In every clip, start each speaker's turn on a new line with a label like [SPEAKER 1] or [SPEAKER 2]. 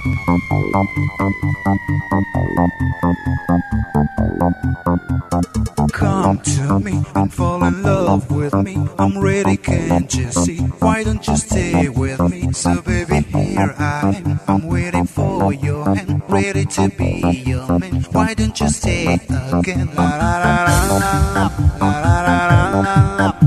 [SPEAKER 1] Come to me and fall in love with me. I'm ready, can't you see? Why don't you stay with me? So baby, here I am. I'm waiting for your hand, ready to be your man. Why don't you stay again? La la la la la la la la la la.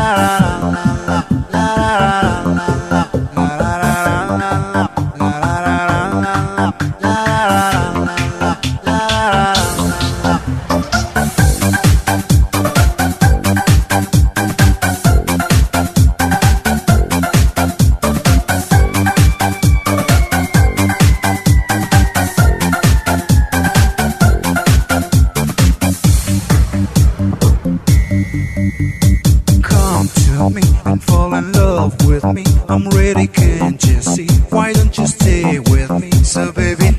[SPEAKER 1] Come to me and fall in love with me. I'm ready, can't you see? Why don't you stay with me? So baby,